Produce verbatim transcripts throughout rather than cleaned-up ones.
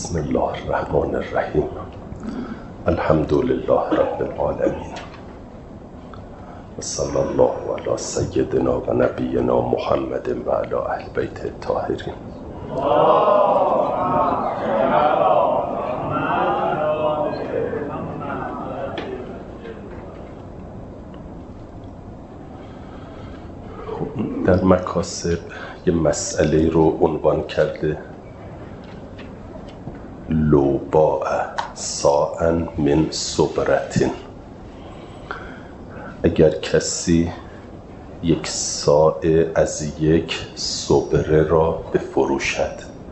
بسم الله الرحمن الرحیم. الحمد لله رب العالمین و صلی الله علی سیدنا و نبینا محمد و علی اهل بیت الطاهرین. در مکاسب یه مسئله رو عنوان کرده: لو باع صاعا من صبرة. اگر کسی یک صاع از یک صبره را بفروشد،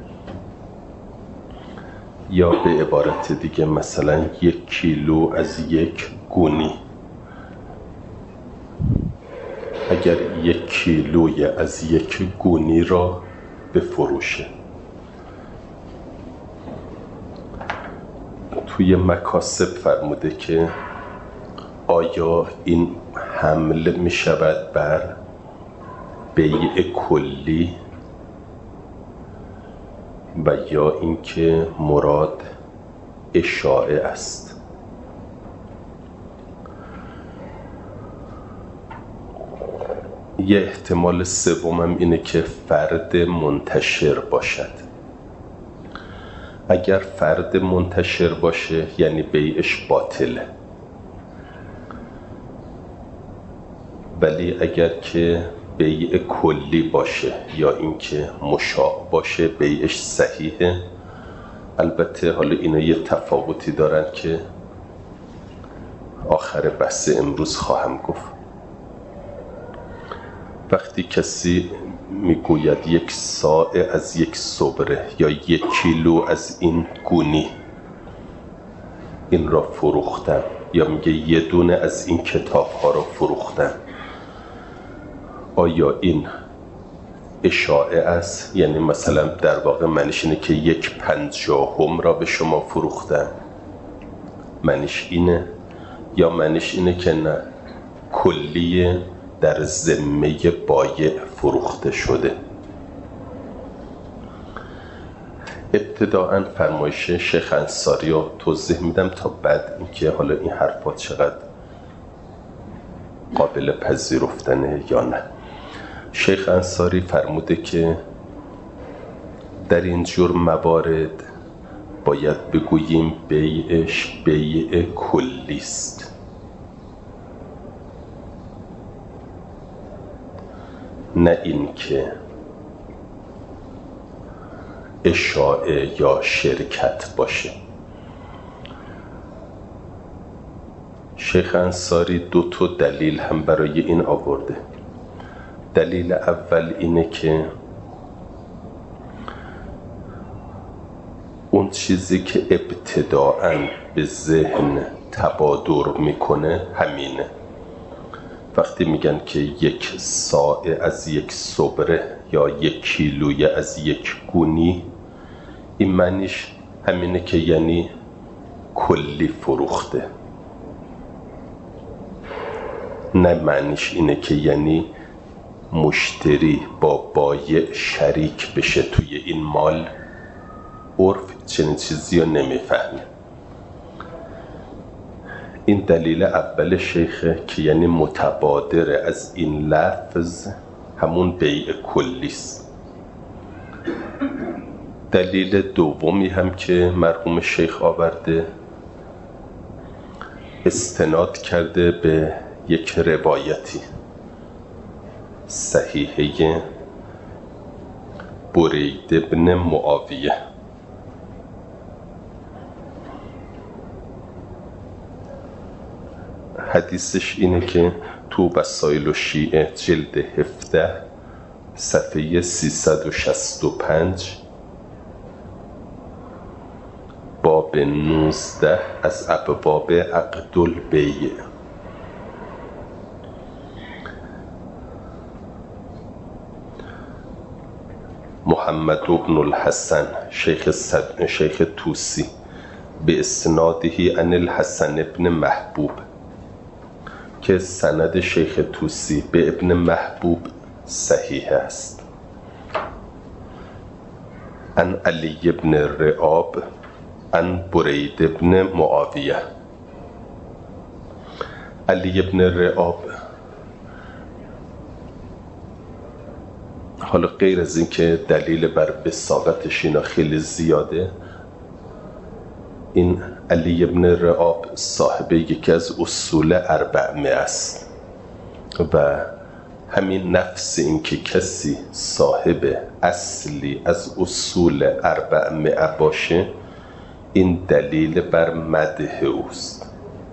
یا به عبارت دیگه مثلا یک کیلو از یک گونی، اگر یک کیلوی از یک گونی را بفروشه، توی مکاسب فرموده که آیا این حمل می شود بر بیع کلی و یا اینکه مراد اشاعه است؟ یه احتمال سومم اینه که فرد منتشر باشد. اگر فرد منتشر باشه یعنی بیعش باطله، ولی اگر که بیع کلی باشه یا اینکه مشاع باشه بیعش صحیحه. البته حالا اینا یه تفاوتی دارن که آخر بحث امروز خواهم گفت. وقتی کسی میگوید یک صاع از یک صبره یا یک کیلو از این گونی این را فروختم، یا میگه یه دونه از این کتاب ها را فروختم، آیا این اشاعه است؟ یعنی مثلا در واقع معنیش اینه که یک پنجاهم را به شما فروختم، معنیش اینه؟ یا معنیش اینه که نه، کلیه در ذمه بایع فروخته شده؟ ابتداءً فرمایش شیخ انصاری رو توضیح میدم تا بعد اینکه حالا این حرفات چقدر قابل پذیرفتنه یا نه. شیخ انصاری فرموده که در این جور موارد باید بگوییم بیعش بیع کلی است، نه این که اشاعه یا شرکت باشه. شیخ انصاری دو تا دلیل هم برای این آورده. دلیل اول اینه که اون چیزی که ابتداءً به ذهن تبادر میکنه همینه. وقتی میگن که یک صاع از یک صبره یا یک کیلوی از یک گونی، این معنیش همینه که یعنی کلی فروخته، نه معنیش اینه که یعنی مشتری با بایع شریک بشه توی این مال. عرف چنین چیزی رو نمیفهمه. این دلیل اول شیخه که یعنی متبادر از این لفظ همون بیع کلی است. دلیل دومی هم که مرحوم شیخ آورده، استناد کرده به یک روایتی صحیحه برید بن معاویه. حدیثش اینه که تو وسائل الشیعه جلد هفده صفحه سیصد و شصت و پنج باب نوزده از ابواب عقد البیع، محمد بن الحسن شیخ صد... شیخ توسی به اسناده عن الحسن ابن محبوب، که سند شیخ توسی به ابن محبوب صحیح است. عن علی بن رعاب عن برید ابن معاویه. علی ابن رعاب، حالا غیر از این که دلیل بر بساقتش اینا خیلی زیاده، این علی ابن رعاب صاحب یکی از اصول اربعمه است و همین نفس این که کسی صاحب اصلی از اصول اربعمه باشه، این دلیل بر مدح اوست.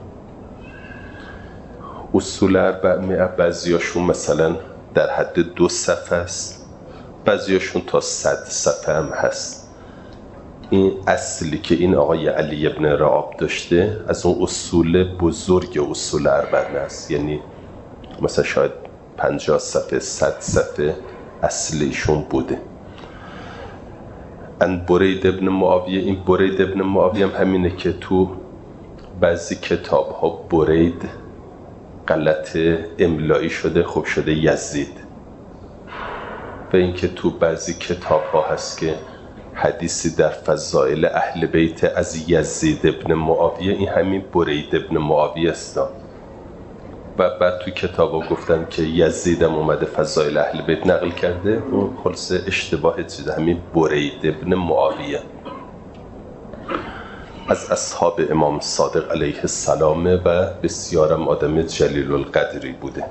اصول اربعمه بعضیاشون مثلا در حد دو صفحه است، بعضیاشون تا صد صفحه هم هست. این اصلی که این آقای علی ابن رعاب داشته از اون اصول بزرگ اصول اربعمه است، یعنی مثلا شاید پنجاه صفحه صد صفحه اصلیشون بوده. ان برید ابن معاویه، این برید ابن معاویه هم همینه که تو بعضی کتاب ها برید غلط املایی شده، خوب شده یزید، و اینکه تو بعضی کتاب ها هست که حدیثی در فضائل اهل بیت از یزید ابن معاویه، این همین برید ابن معاویه است. و بعد تو کتاب ها گفتم که یزید هم اومده فضائل اهل بیت نقل کرده، اون خلاصه اشتباه چیز، همین برید ابن معاویه از اصحاب امام صادق علیه السلام و بسیارم آدم جلیل القدری بوده.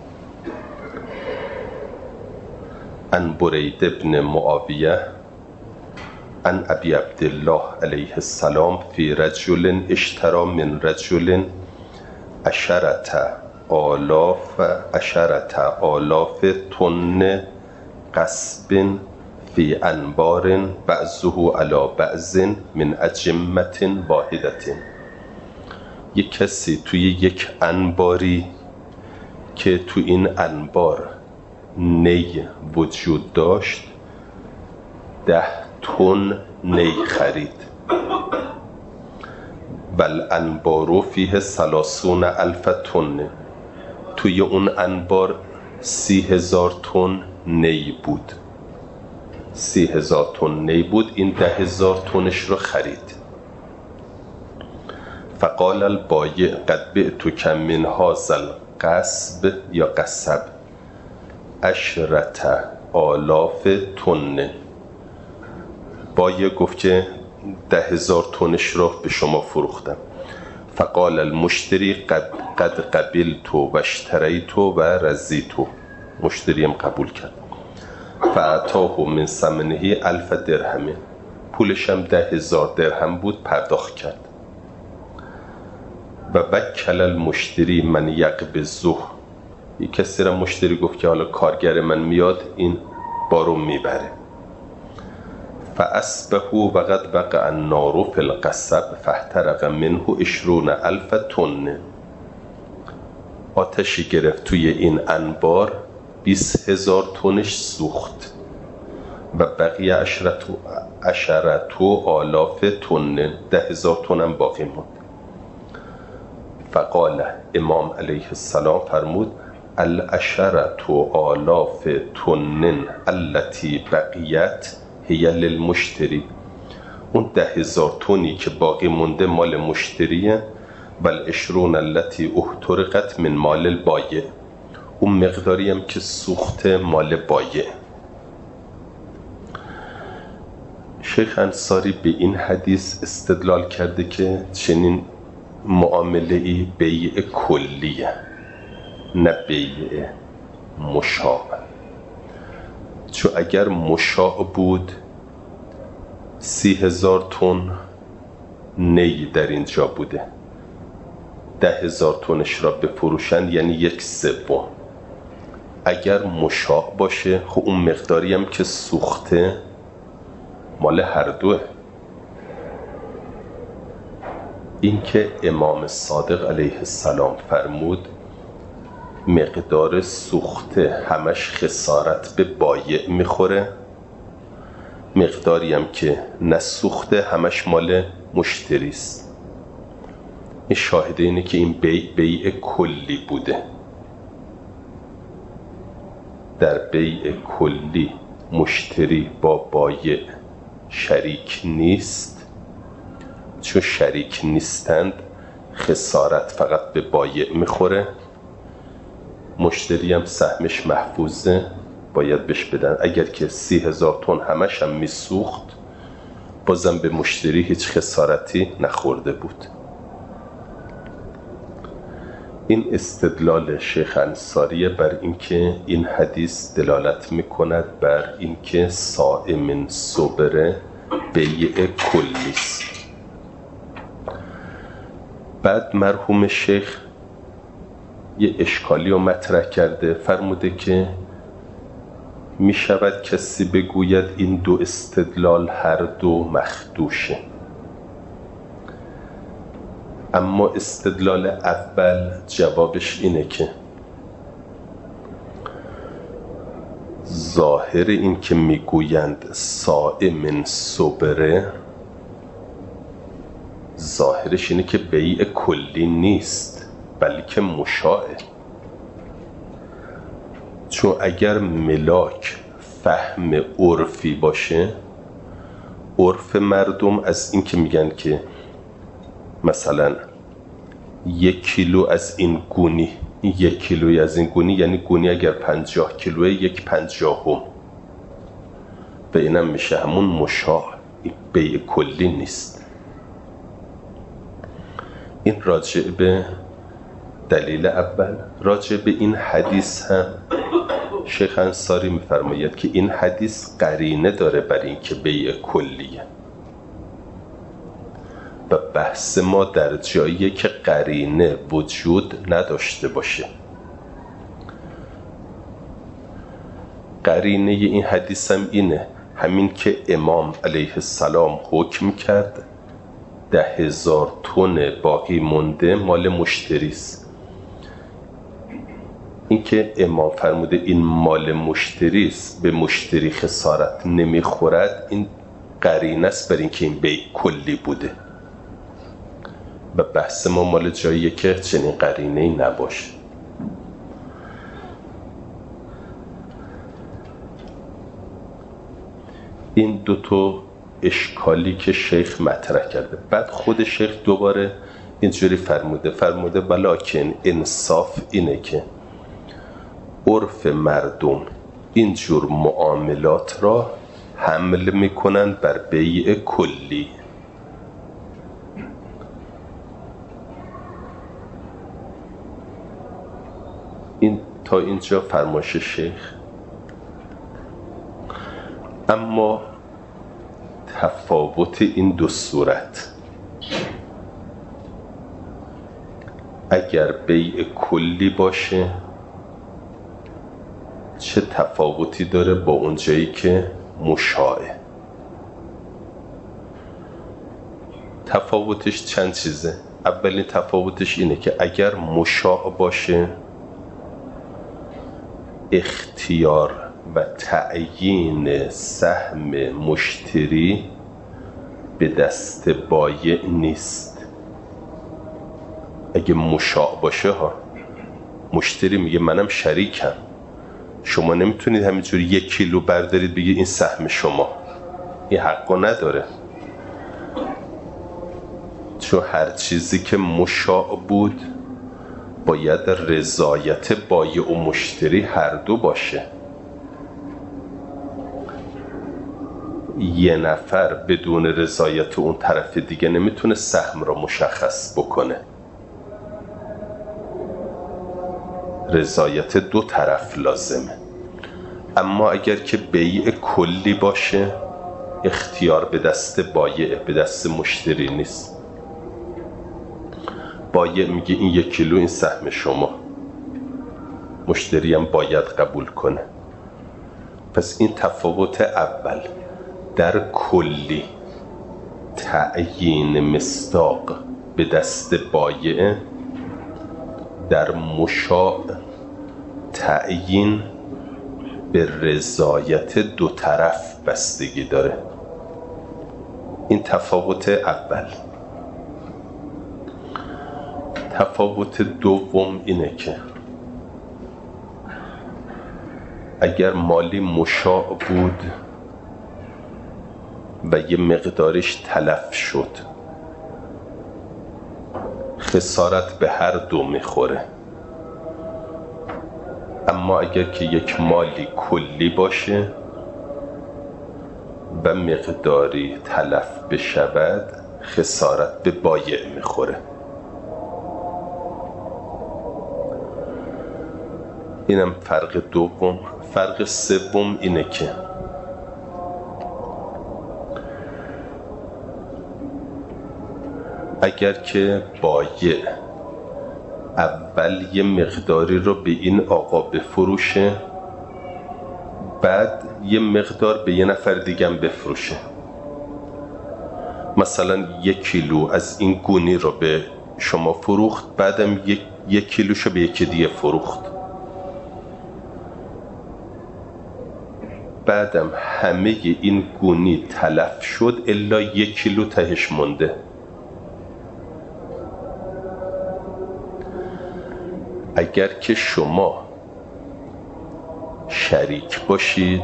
ان برید ابن معاویه ان ابی عبدالله علیه السلام فی رجل اشترى من رجل عشرة آلاف عشرة آلاف تن قصب فی انبار بعضه علی بعض من اجمة واحدة. یک کسی توی یک انباری که تو این انبار نی وجود داشت ده تن نی خرید. بل انبارو فیه ثلاثون الف تن، توی اون انبار سی هزار تن نی بود، سی هزار تن نی بود، این ده هزار تنش رو خرید. فقال البایع قد بعتک من هذا القصب یا قصب عشرة آلاف تن. بایع گفت که ده هزار تنش رو به شما فروختم. فقال المشتری قد, قد قبلت و اشتریت و رضیت، مشتری هم قبول کرد. فاعطاه من ثمنه الف درهم، پولش هم ده هزار درهم بود، پرداخت کرد. و وکل المشتری من یقبضه، یک کسی را مشتری گفت که حالا کارگر من میاد این بارو میبره. فاصبحوا وقد وقع النار فی القصب فاحترق منه عشرون الف تن. آتشی گرفت توی این انبار، بیست هزار تنش سوخت و بقیه عشرت عشرت آلاف تن، ده هزار تن هم باقی موند. فقال امام علیه السلام فرمود العشرت آلاف تن التي بقیت هی للمشتری، اون ده هزار تنی که باقی مونده مال مشتریه. و العشرون التي احترقت من مال البایع، اون مقداری هم که سوخت مال بایع. شیخ انصاری به این حدیث استدلال کرده که چنین معامله ای بیع کلیه، نه بیع مشاع. چون اگر مشاع بود سی هزار تن نی در اینجا بوده، ده هزار تنش را بفروشند یعنی یک سوم. اگر مشاع باشه خب اون مقداری هم که سوخته مال هر دوه. این که امام صادق علیه السلام فرمود مقدار سوخته همش خسارت به بایع میخوره، مقداری هم که نسوخته همش مال مشتریست. این شاهده اینه که این بیع بیع کلی بوده. در بیع کلی مشتری با بایع شریک نیست چون شریک نیستند خسارت فقط به بایع میخوره، مشتری هم سهمش محفوظه، باید بهش بدن. اگر که سی هزار تن همش هم میسوخت بازم به مشتری هیچ خسارتی نخورده بود. این استدلال شیخ انصاری بر اینکه این حدیث دلالت میکند بر اینکه صاع من صبره بیع کلی است. بعد مرحوم شیخ یه اشکالی رو مطرح کرده، فرموده که می شود کسی بگوید این دو استدلال هر دو مخدوشه، اما استدلال اول جوابش اینه که ظاهر این که میگویند صاع من صبره، ظاهرش اینه که بیع کلی نیست بلکه مشاعه. چون اگر ملاک فهم عرفی باشه، عرف مردم از این که میگن که مثلا یک کیلو از این گونی، یک کیلوی از این گونی یعنی گونی اگر پنجاه کیلوه یک پنجاهم، به اینم میشه همون مشاع، بیع کلی نیست. این راجع به دلیل اول. راجع به این حدیث هم شیخ انصاری میفرماید که این حدیث قرینه داره بر این که بیع کلیه و بحث ما در جاییه که قرینه وجود نداشته باشه. قرینه این حدیث هم اینه، همین که امام علیه السلام حکم کرد ده هزار تن باقی مونده مال مشتریست. این که امام فرموده این مال مشتریست، به مشتری خسارت نمیخورد، این قرینه است بر این که این بیع کلی بوده و بحث ما مال جاییه که چنین قرینه‌ای نباشه. این دوتا اشکالی که شیخ مطرح کرده. بعد خود شیخ دوباره اینجوری فرموده فرموده ولکن انصاف اینه که عرف مردم اینجور معاملات را حمل میکنن بر بیع کلی. این تا اینجا فرمایش شیخ. اما تفاوت این دو صورت، اگر بیع کلی باشه چه تفاوتی داره با اون جایی که مشاعه؟ تفاوتش چند چیزه. اولین تفاوتش اینه که اگر مشاع باشه اختیار و تعیین سهم مشتری به دست بایع نیست. اگه مشاع باشه ها، مشتری میگه منم شریکم، شما نمیتونید همینجوری یک کیلو بردارید بگید این سهم شما، این حقو نداره. چون هر چیزی که مشاع بود باید رضایت بایع و مشتری هر دو باشه. یه نفر بدون رضایت اون طرف دیگه نمیتونه سهم را مشخص بکنه. رضایت دو طرف لازمه. اما اگر که بیع کلی باشه اختیار به دست بایع، به دست مشتری نیست. بایع میگه این یک کیلو این سهم شما، مشتری هم باید قبول کنه. پس این تفاوت اول. در کلی تعیین مصداق به دست بایع، در مشاع تعیین به رضایت دو طرف بستگی داره. این تفاوت اول. تفاوت دوم اینه که اگر مالی مشاع بود و یه مقدارش تلف شد خسارت به هر دو میخوره. اما اگر که یک مالی کلی باشه و مقداری تلف بشود، خسارت به بایع میخوره. اینم فرق دوم. فرق سوم اینه که اگر که بایع اول یه مقداری رو به این آقا بفروشه، بعد یه مقدار به یه نفر دیگه هم بفروشه، مثلا یک کیلو از این گونی رو به شما فروخت، بعدم یک, یک کیلوشو به یکی دیگه فروخت، بعدم همه این گونی تلف شد الا یک کیلو تهش مونده. اگر که شما شریک باشید،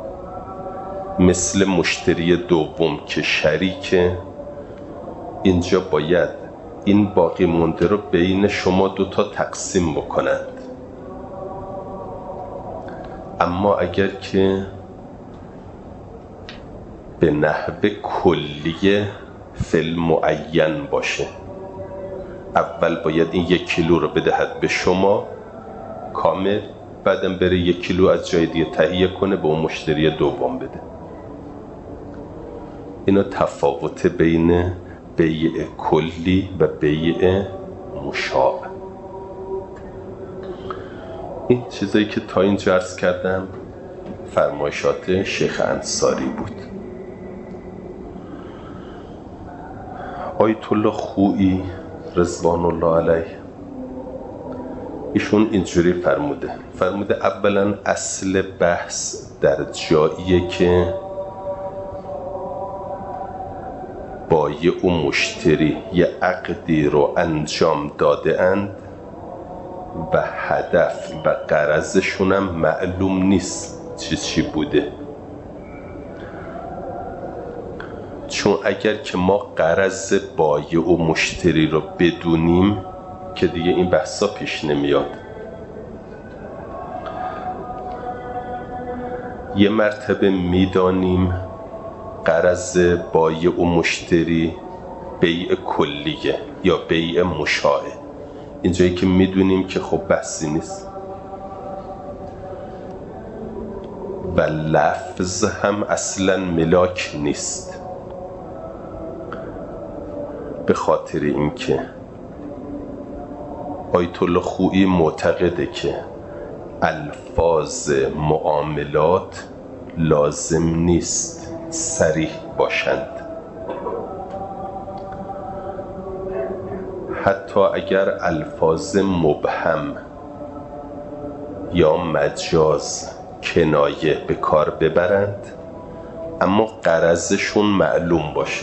مثل مشتری دوم که شریکه، اینجا باید این باقی مونده رو بین شما دوتا تقسیم بکنند. اما اگر که به نحو کلیه فل معین باشه، اول باید این یک کیلو رو بدهد به شما کامل، بعدم بره یک کیلو از جای دیگه تهیه کنه به اون مشتری دوم بده. اینا تفاوت بین بیع کلی و بیع مشاع. این چیزایی که تا اینجا عرض کردم فرمایشات شیخ انصاری بود. آیت الله خویی رضوان الله علیه ایشون اینجوری فرموده فرموده اولا اصل بحث در جاییه که بایع و مشتری یه عقدی رو انجام داده اند و هدف و غرضشون هم معلوم نیست چی چی بوده. چون اگر که ما غرض بایع و مشتری رو بدونیم که دیگه این بحثا پیش نمیاد. یه مرتبه میدانیم غرض بایع و مشتری بیع کلیه یا بیع مشاعه، اینجایی که میدونیم که خب بحثی نیست و لفظ هم اصلا ملاک نیست، به خاطر اینکه آیت الله خویی معتقده که الفاظ معاملات لازم نیست صریح باشند، حتی اگر الفاظ مبهم یا مجاز کنایه به کار ببرند اما غرضشون معلوم باشه،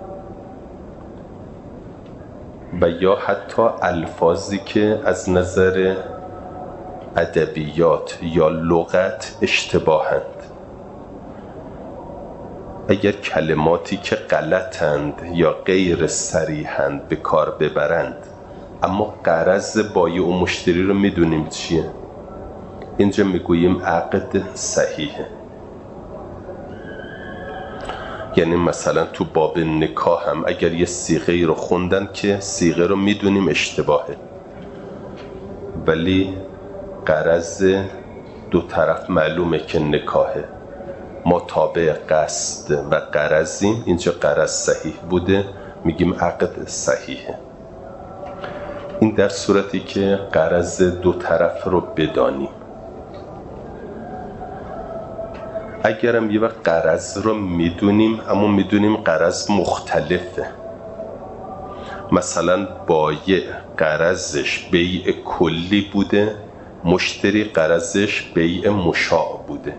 و یا حتی الفاظی که از نظر ادبیات یا لغت اشتباهند. اگر کلماتی که غلطند یا غیر صریحند به کار ببرند اما غرض بایع و مشتری رو میدونیم چیه، اینجا میگوییم عقد صحیحه. یعنی مثلا تو باب نکاح هم اگر یه صیغه رو خوندن که صیغه رو میدونیم اشتباهه ولی غرض دو طرف معلومه که نکاحه، ما تابع قصد و غرضیم، اینجا غرض صحیح بوده میگیم عقد صحیحه. این در صورتی که غرض دو طرف رو بدانیم. اگرم یه وقت غرض رو میدونیم اما میدونیم غرض مختلفه، مثلا بایع غرضش بیع کلی بوده، مشتری غرضش بیع مشاع بوده،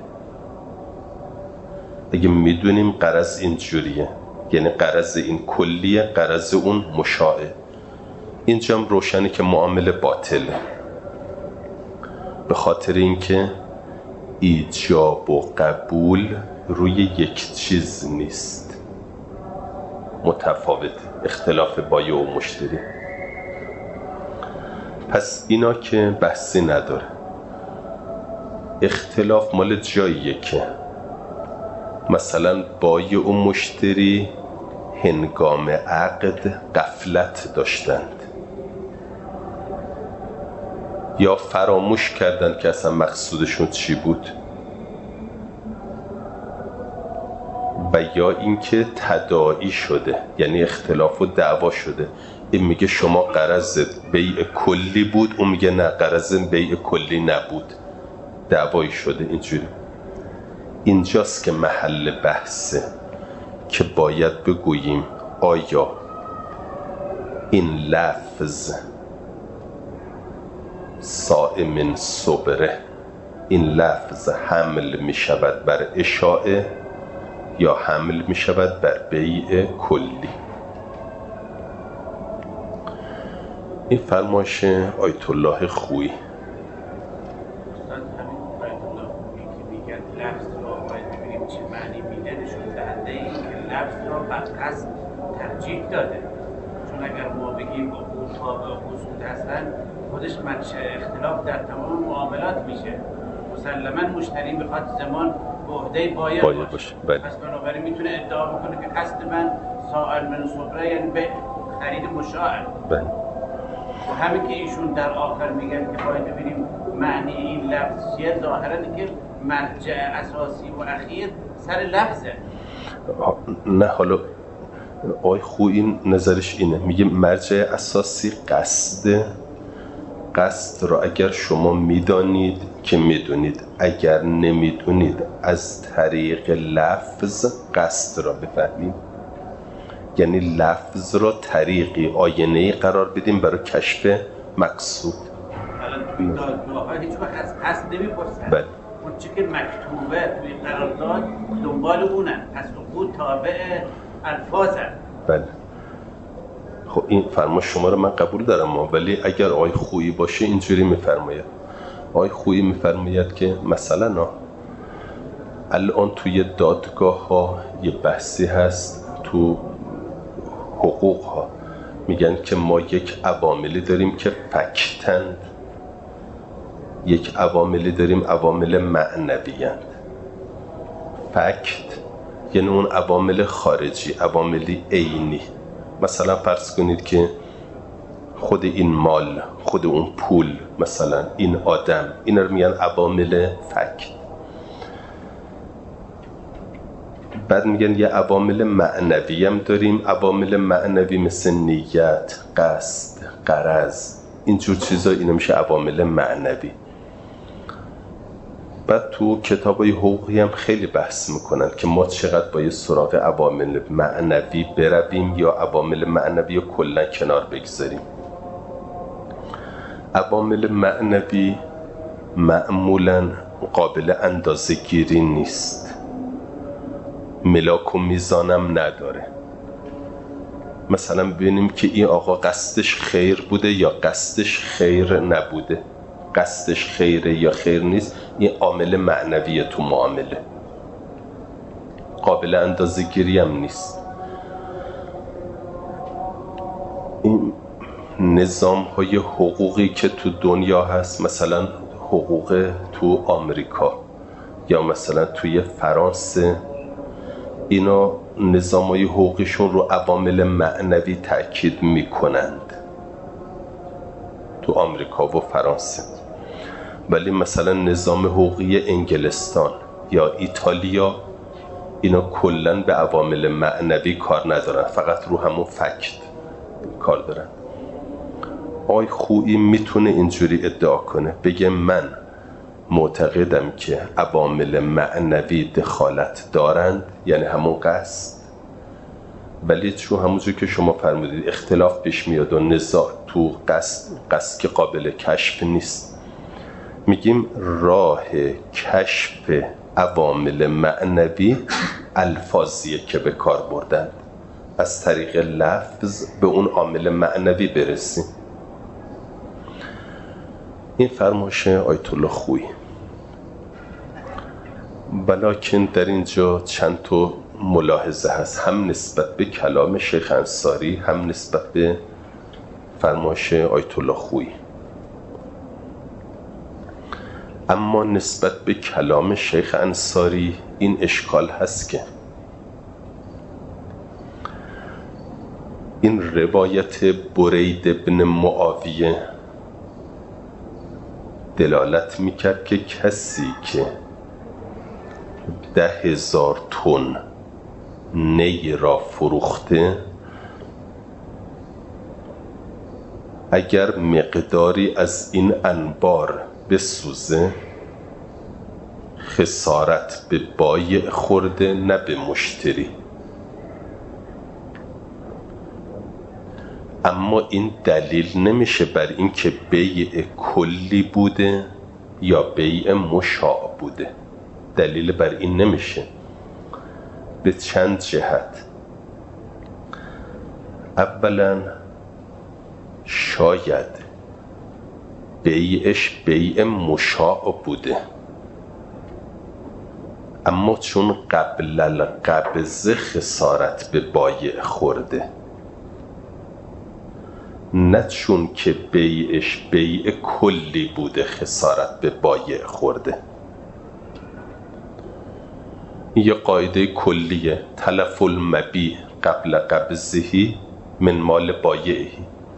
اگه میدونیم غرض اینجوریه یعنی غرض این کلیه غرض اون مشاعه، اینجا هم روشنه که معامله باطله، به خاطر اینکه ایجاب و قبول روی یک چیز نیست، متفاوت، اختلاف بایع و مشتری. پس اینا که بحثی نداره. اختلاف مال جاییه که مثلا با یه اون مشتری هنگام عقد غفلت داشتند یا فراموش کردند که اصلا مقصودشون چی بود، و یا اینکه تداعی شده، یعنی اختلاف و دعوا شده. این میگه شما قرضت بیع کلی بود، اون میگه نه قرض بیع کلی نبود، دعوایی شده. اینجوری اینجاست که محل بحثه که باید بگوییم آیا این لفظ صائم صبره، این لفظ حمل می شود بر اشاعه یا حمل می شود بر بیع کلی. این فرمایش آیت الله خویی. قصد ترجیح داده، چون اگر ما بگیم عقود تابع قصود هستن خودش منشأ اختلاف در تمام معاملات میشه. مسلما مشتری بخواد زمان به عهده بایر باشه, باشه. پس بنابراین میتونه ادعا بکنه که قصد من سائل من صبره، یعنی به خرید مشاع. بله. و همین که ایشون در آخر میگن که باید ببینیم معنی این لفظ چیه، ظاهرا که مرجع اساسی و اخیر سر لفظه. نه حالا آقای خویی نظرش اینه، میگه مرجع اساسی قصد قصد را اگر شما میدانید که میدونید، اگر نمیدونید از طریق لفظ قصد را بفهمید، یعنی لفظ را طریقی آینه‌ای قرار بدیم برای کشف مقصود. الان توی دادگاه ها هیچ وقت از قصد نمیپرسن. بله. اون چی که مکتوبه توی قرارداد دنبال اونن، پس عقود تابع الفاظن. بله. خب این فرمایش شما رو من قبول دارم، ولی اگر آقای خویی باشه اینجوری میفرماید. آقای خویی میفرماید که مثلا الان توی دادگاه ها یه بحثی هست، تو حقوق ها میگن که ما یک عواملی داریم که فکتند، یک عواملی داریم عوامل معنویند. فکت یعنی اون عوامل خارجی، عواملی عینی. مثلا فرض کنید که خود این مال، خود اون پول، مثلا این آدم، اینا رو میگن عوامل فکت. بعد میگن یه عوامل معنوی هم داریم، عوامل معنوی مثل نیت، قصد، غرض، اینجور چیزا، اینا میشه عوامل معنوی. بعد تو کتابای حقوقی هم خیلی بحث میکنن که ما چقدر باید سراغ عوامل معنوی برویم یا عوامل معنوی رو کلا کنار بگذاریم. عوامل معنوی معمولا قابل اندازه گیری نیست، ملاک و میزانم نداره. مثلا ببینیم که این آقا قصدش خیر بوده یا قصدش خیر نبوده، قصدش خیره یا خیر نیست، این عامل معنویه تو معامله، قابل اندازه گیری هم نیست. این نظام های حقوقی که تو دنیا هست، مثلا حقوق تو آمریکا یا مثلا توی فرانسه، اینا نظام های حقوقیشون رو عوامل معنوی تأکید میکنند تو آمریکا و فرانسه. ولی مثلا نظام حقوقی انگلستان یا ایتالیا اینا کلن به عوامل معنوی کار ندارن، فقط رو همون فکت کار دارن. آقای خویی میتونه اینجوری ادعا کنه، بگه من معتقدم که عوامل معنوی دخالت دارند، یعنی همون قصد، ولی چون همونجور که شما فرمودید اختلاف پیش میاد و نزاع تو قصد قصد که قابل کشف نیست، میگیم راه کشف عوامل معنوی الفاظیه که به کار بردن، از طریق لفظ به اون عامل معنوی برسیم. این فرمایش آیت الله خویی. ولیکن در اینجا چند تا ملاحظه هست، هم نسبت به کلام شیخ انصاری، هم نسبت به فرمایش آیت الله خویی. اما نسبت به کلام شیخ انصاری این اشکال هست که این روایت برید بن معاویه دلالت میکرد که کسی که ده هزار تن نی را فروخته اگر مقداری از این انبار بسوزه خسارت به بایع خورده نه به مشتری. اما این دلیل نمیشه بر این که بیع کلی بوده یا بیع مشاع بوده، دلیل بر این نمیشه به چند جهت. اولا شاید بیعش بیع مشاع بوده، اما چون قبل القبض خسارت به بایع خورده، نه چون که بیعش بیع کلی بوده خسارت به بایع خورده. یه قاعده کلیه، تلف المبیع قبل قبضه من مال بایعه.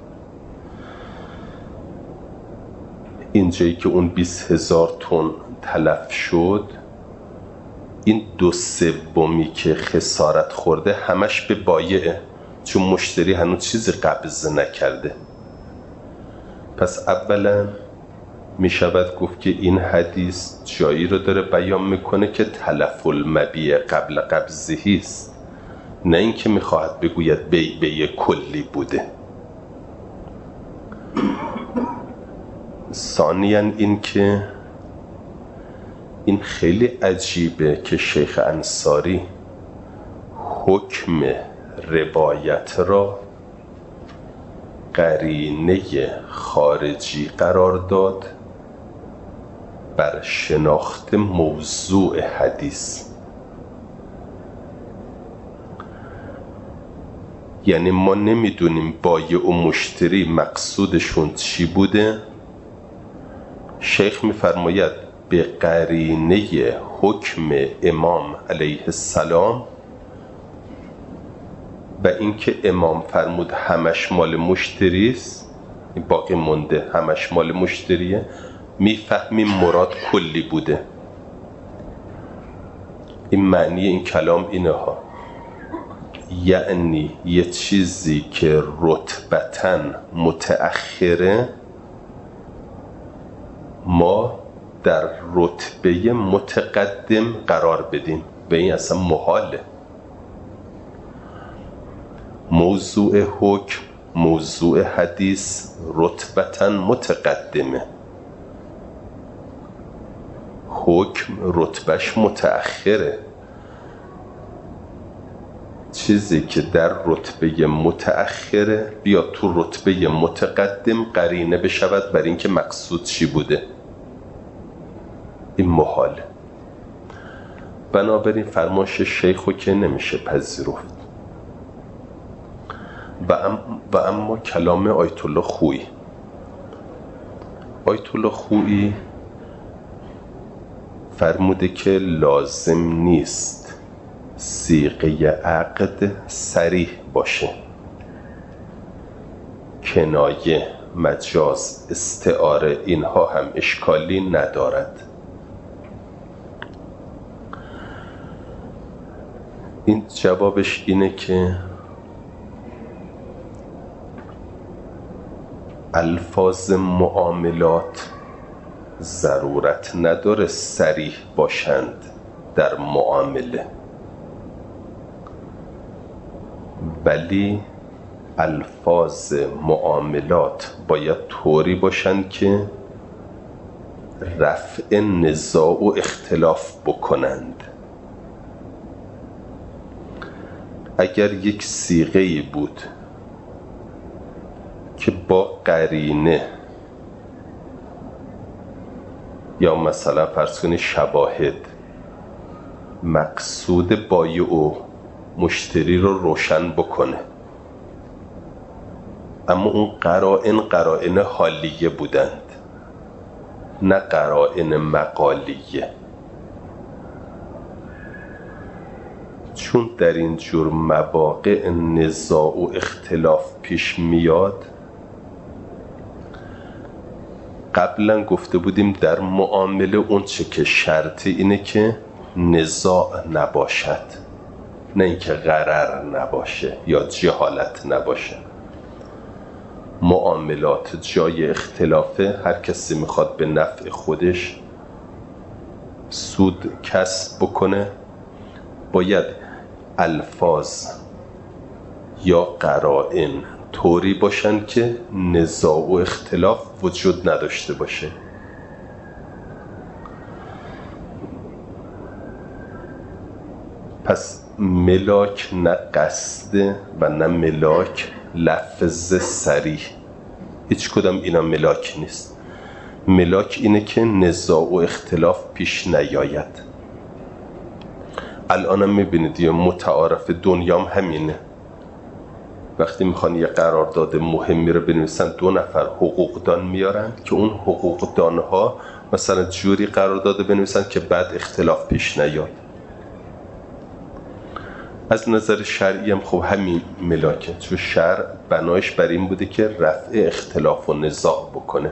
اینجایی که اون بیست هزار تن تلف شد، این دو سومی که خسارت خورده همش به بایعه، چون مشتری هنوز چیزی قبض نکرده. پس اولا می شود گفت که این حدیث جایی رو داره بیان میکنه که تلف المبیع قبل قبضه است، نه اینکه میخواهد بگوید بیع بیع کلی بوده. ثانیاً این که این خیلی عجیبه که شیخ انصاری حکم روایت را قرینه خارجی قرار داد بر شناخت موضوع حدیث. یعنی ما نمیدونیم بایع و مشتری مقصودشون چی بوده. شیخ میفرماید به قرینه حکم امام علیه السلام و اینکه امام فرمود همش مال مشتری است، باقی مونده همش مال مشتریه، میفهمیم مراد کلی بوده. این معنی این کلام اینه ها، یعنی یه چیزی که رتبتاً متأخره ما در رتبه متقدم قرار بدیم، به این اصلا محاله. موضوع حکم، موضوع حدیث رتبتاً متقدمه، حکم رتبهش متأخره. چیزی که در رتبه متأخره بیا تو رتبه متقدم قرینه بشود بر اینکه مقصود چی بوده، این محاله. بنابراین فرمایش شیخو که نمیشه پذیرفت. و, ام و اما کلام آیت الله خویی، آیت الله خویی فرموده که لازم نیست صیغه عقد صریح باشه، کنایه، مجاز، استعاره اینها هم اشکالی ندارد. این جوابش اینه که الفاظ معاملات ضرورت نداره صریح باشند در معامله، ولی الفاظ معاملات باید طوری باشند که رفع نزاع و اختلاف بکنند. اگر یک صیغه‌ای بود که با قرینه یا مثلا فرض کنید شواهد مقصود بایع و مشتری رو روشن بکنه، اما اون قرائن قرائن حالیه بودند، نه قرائن مقالیه. چون در این جور مواقع نزاع و اختلاف پیش میاد، قبلا گفته بودیم در معامله اون چه که شرطی اینه که نزاع نباشد، نه اینکه غرر نباشه یا جهالت نباشه. معاملات جای اختلافه، هر کسی میخواد به نفع خودش سود کسب بکنه، باید الفاظ یا قرائن طوری باشن که نزاع و اختلاف وجود نداشته باشه. پس ملاک نه قصد و نه ملاک لفظ صریح، هیچ کدام اینا ملاک نیست. ملاک اینه که نزاع و اختلاف پیش نیاید. الان هم میبینید یه متعارف دنیام همینه، وقتی میخوان یه قرارداد مهمی رو بنویسن دو نفر حقوقدان میارن که اون حقوقدانها مثلا جوری قرارداد بنویسن که بعد اختلاف پیش نیاد. از نظر شرعی هم خب همین ملاکه، چون شرع بنایش بر این بوده که رفع اختلاف و نزاع بکنه.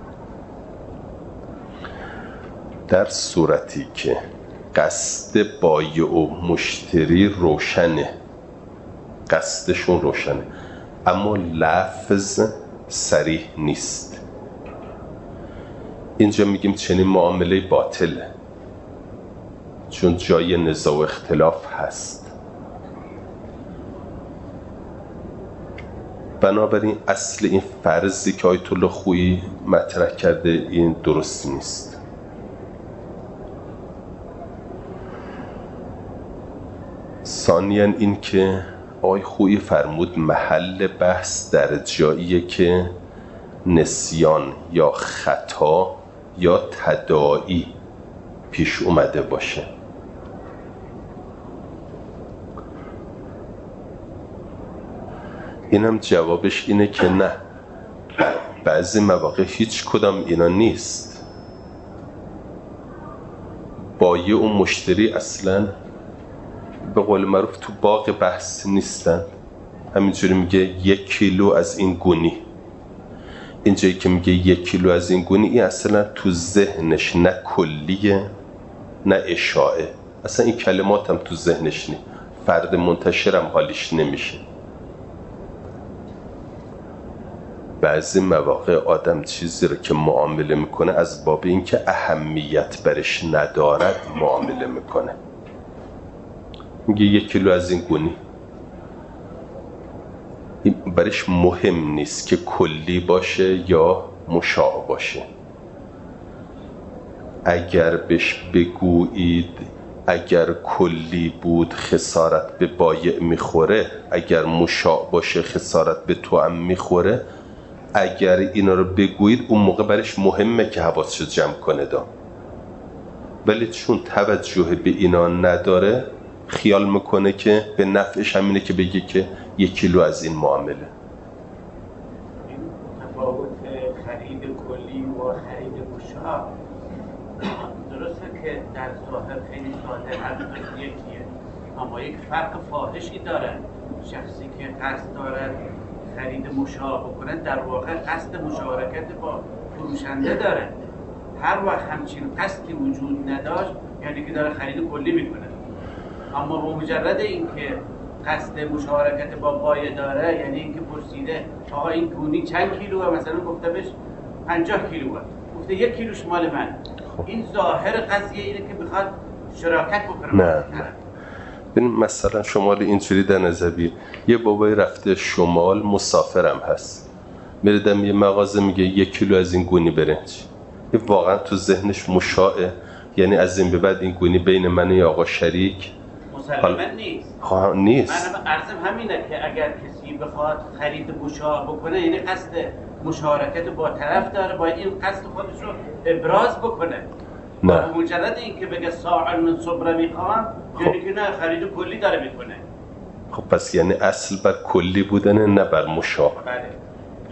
در صورتی که قصد بایع و مشتری روشنه، قصدشون روشنه اما لفظ صریح نیست، اینجا میگیم چنین معامله باطله، چون جای نزاع و اختلاف هست. بنابراین اصل این فرضی که آیت الله خویی مطرح کرده این درست نیست. ثانیاً این که آقای خویی فرمود محل بحث در جاییه که نسیان یا خطا یا تداعی پیش اومده باشه. اینم جوابش اینه که نه، بعضی مواقع هیچ کدام اینا نیست. بایع و مشتری اصلاً به قول معروف تو باغ بحث نیستن. همینجوری میگه یک کیلو از این گونی، اینجایی که میگه یک کیلو از این گونی، این اصلا تو ذهنش نه کلیه نه اشاعه، اصلا این کلمات هم تو ذهنش نی، فرد منتشرم حالیش نمیشه. بعضی مواقع آدم چیزی رو که معامله میکنه از باب اینکه اهمیت برش ندارد معامله میکنه. میگه یک کیلو از این گونی، این برش مهم نیست که کلی باشه یا مشاع باشه. اگر بهش بگویید اگر کلی بود خسارت به بایع میخوره، اگر مشاع باشه خسارت به توأم میخوره، اگر اینا رو بگویید اون موقع برش مهمه که حواسش جمع کنه دا. ولی چون توجه به اینا نداره، خیال میکنه که به نفعش همینه که بگه که یک کیلو از این معامله. این تفاوت خرید کلی و خرید مشاع درسته که در ظاهر خیلی ساده هر یکیه، اما یک فرق فاحشی داره. شخصی که قصد دارد خرید مشاع بکنه در واقع قصد مشارکت با فروشنده داره. هر وقت همچین قصدی وجود نداشت یعنی که داره خرید کلی میکنه. اما با مجرد اینکه قصد مشارکت با بایع داره، یعنی اینکه پرسیده آقا این گونی چند کیلوه، مثلا گفته بهش پنجاه کیلوه، گفته یک کیلوش مال من، این ظاهر قضیه اینه که میخواد شراکت بکنه. نه نه ببین مثلا شمال اینجوری در نظر بگیر، یه بابای رفته شمال مسافرم هست، میره دم یه مغازه میگه یک کیلو از این گونی برنج، این واقعا تو ذهنش مشاعه، یعنی از این به بعد این گونی بین من و آقا شریک مسلماً نیست. خواه نیست. من عرضم همینه که اگر کسی بخواد خرید مشاع بکنه یعنی قصد مشارکت با طرف داره، باید این قصد خودش رو ابراز بکنه. نه با مجرد اینکه بگه ساعة من صبره میخوام یعنی که نه خرید کلی داره میکنه. خب پس یعنی اصل بر کلی بودنه نه بر مشاع. بله.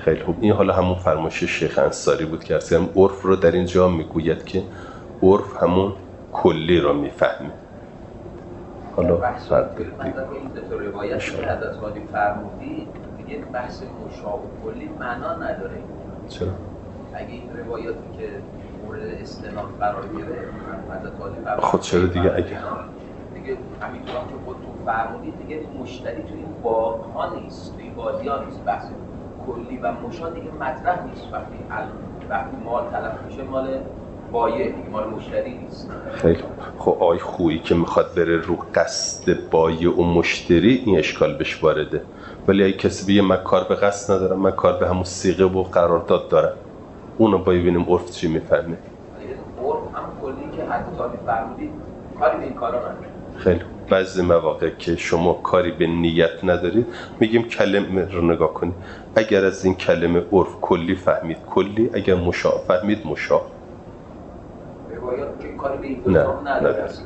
خیلی خوب. این حالا همون فرمایش شیخ انصاری بود که اصلا عرف رو در اینجا میگوید که عرف همون کلی رو میفهمه. حالا فرق داره. مثلا این دو تا روایت که حضرت خادی فرمودید دیگه بحث مشابه کلی معنا نداره. چرا؟ اگه این روایاتی که مورد استناد قرار گرفت حضرت خادی فرمودید خود چرا دیگه اگه دیگه همینطور که خودتون فرمودید دیگه مشتری تو این باغ‌ها نیست، تو این بازی‌ها نیست. بحث کلی و مشا دیگه مطرح نیست. وقتی وقتی مال تلف میشه مال بایع دیگه، مال مشتری نیست. خیلی خب آی خویی که میخواد بره رو قصد بایع و مشتری این اشکال بهش وارده. ولی اگه کسی بگه من کار به قصد ندارم، من کار به همون صیغه و قرارداد دارم، اونو با ببینیم عرف چی میفهمه. عرف هم کلی که حتی فرمودید کاری به این کارا نداره. خیلی بعضی مواقع که شما کاری به نیت ندارید میگیم کلمه رو نگاه کنید. اگر از این کلمه عرف کلی فهمید کلی، اگر مشاع فهمید مشاع. روایات که کاری به این دو نداره اصلا.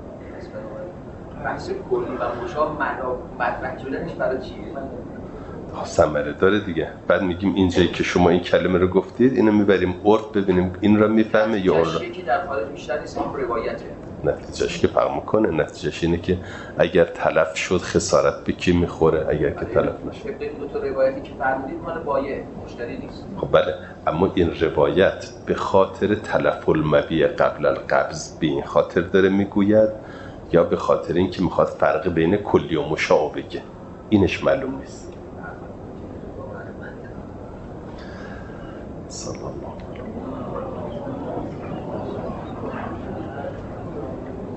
بحث کلی و مشاع مطرح شدنش برای چیه؟ ثمره داره دیگه. بعد میگیم اینجایی که شما این کلمه رو گفتید اینو میبریم عرف ببینیم این رو میفهمه یا اون رو. چیزی که در خارج بیشتر نیست این روایته. نتیجهش که فرق میکنه. نتیجهش اینه که اگر تلف شد خسارت به کی میخوره، اگر که تلف نشد. این دو تا روایتی که فرمودید مال بایع مشتری نیست. خب بله، اما این روایت به خاطر تلف المبیع قبل القبض به این خاطر داره میگوید یا به خاطر اینکه میخواد فرق بین کلی و مشاع بگه؟ اینش معلوم نیست. صلی الله علیه و